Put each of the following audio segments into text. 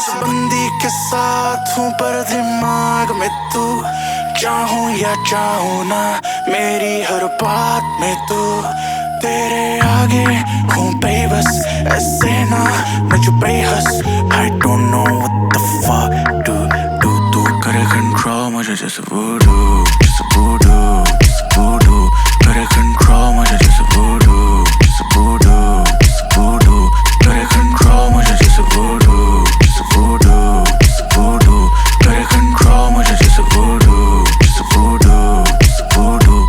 बंदी के साथ हूँ पर दिमाग में तू, चाहूँ या चाहूँ ना मेरी हर बात में तू। तेरे आगे हूँ बेबस ऐसे ना मैं जो बेहस। I don't know what the fuck do तू करे control मुझे जैसे voodoo, जैसे voodoo, जैसे voodoo। करे control मुझे जैसे voodoo, जैसे voodoo, जैसे voodoo। करे control मुझे जैसे voodoo, जैसे voodoo, जैसे voodoo। करे control मुझे जैसे voodoo, जैसे voodoo, जैसे voodoo,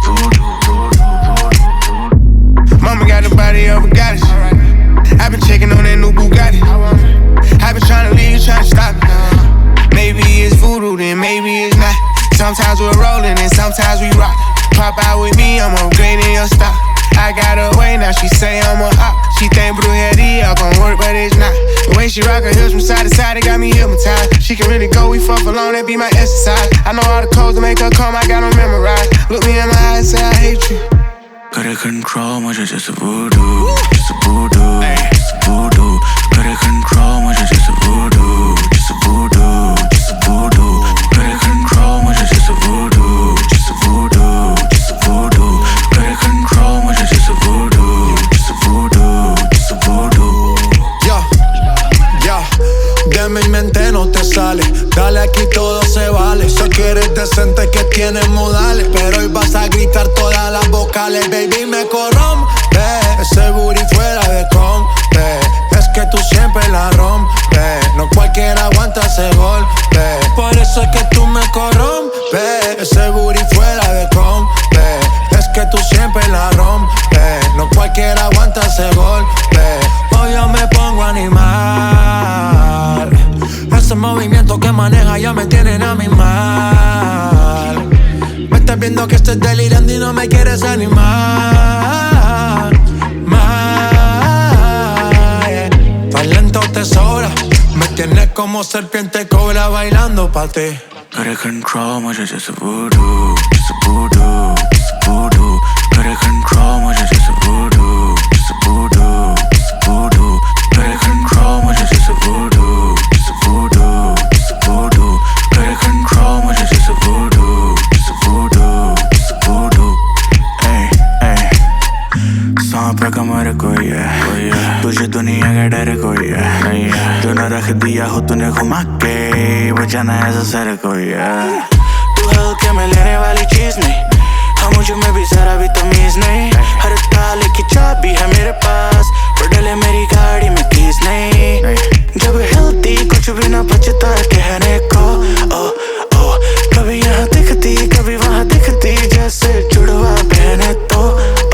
Mama got the body of a goddess. I've been checking on that new Bugatti. I've been trying to leave, trying to stop me. Maybe it's voodoo, then maybe it's not. Sometimes we're rolling and sometimes we rock. Pop out with me, I'm upgrading your stock. I got her way, now she say I'm a hop. She think brujeria gon' work, but it's not. The way she rock her hips from side to side, it got me hypnotized. She can really go, we fuck for long, that be my exercise. I know all the codes to make her come, I got them memorized. Look me in my eyes, say I hate you. करे control मुझे जैसे voodoo, जैसे voodoo, जैसे voodoo। करे control मुझे जैसे voodoo, जैसे voodoo, जैसे voodoo। करे control मुझे जैसे voodoo, जैसे voodoo, जैसे voodoo। करे control मुझे जैसे voodoo, जैसे voodoo, जैसे voodoo। Ya, de mi mente no te sale. Dale aquí todo se vale. Sé que eres decente, que tienes modales, pero hoy vas a gritar todas las vocales. Baby, me corrompe ese booty fuera de compre. Es que tú siempre la rompes. No cualquiera aguanta ese golpe. Por eso es que tú me corrompes. Ese booty fuera de compre. Es que tú siempre la rompes. No cualquiera aguanta ese golpe. Hoy yo me pongo a animar. Ese movimiento que maneja ya me tienen a mi mal. Me estás viendo que estoy delirando y no me quieres animar. Tan lento te sobra. Me tienes como serpiente cobra bailando pa' ti. करे control मुझे जैसे voodoo, जैसे voodoo, जैसे voodoo। करे control मुझे जैसे voodoo, जैसे voodoo, जैसे voodoo। करे control मुझे जैसे voodoo, जैसे voodoo, जैसे voodoo। करे control मुझे जैसे voodoo, जैसे voodoo, जैसे voodoo। सांप का कमर कोई है, तुझे दुनिया का डर कोई है। तूने रख दिया हो तूने घुमा के, बचाना ऐसा सर कोई है। तू हल्के में लेने वाली चीज नहीं, हाँ मुझे में भी जरा भी तमीज नहीं। हर ताले की चाबी है मेरे पास, पर डले मेरी गाड़ी में कीज नहीं। जब हिलती कुछ भी ना बचता कहने को। ओ ओ कभी यहाँ दिखती कभी वहाँ दिखती, जैसे जुड़वा पहने तो।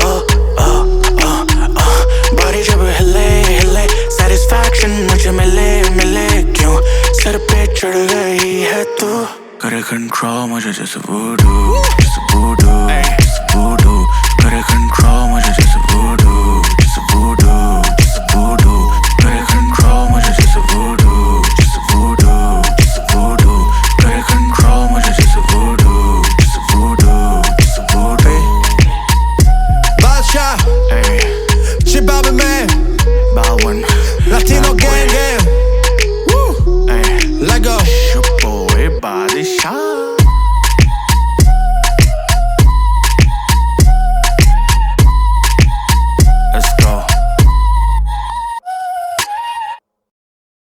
बॉडी जब हिले हिले satisfaction मुझे मिले मिले क्यों सर पे चढ़ गई है तू। करे control मुझे जैसे voodoo, जैसे voodoo।